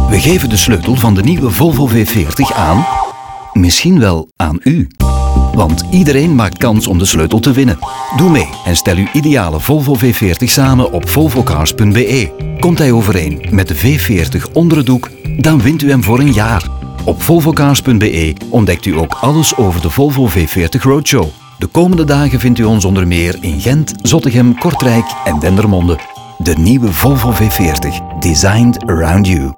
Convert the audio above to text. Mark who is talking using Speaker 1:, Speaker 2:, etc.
Speaker 1: We geven de sleutel van de nieuwe Volvo V40 aan, misschien wel aan u. Want iedereen maakt kans om de sleutel te winnen. Doe mee en stel uw ideale Volvo V40 samen op volvocars.be. Komt hij overeen met de V40 onder het doek, dan wint u hem voor een jaar. Op volvocars.be ontdekt u ook alles over de Volvo V40 Roadshow. De komende dagen vindt u ons onder meer in Gent, Zottegem, Kortrijk en Dendermonde. De nieuwe Volvo V40, designed around you.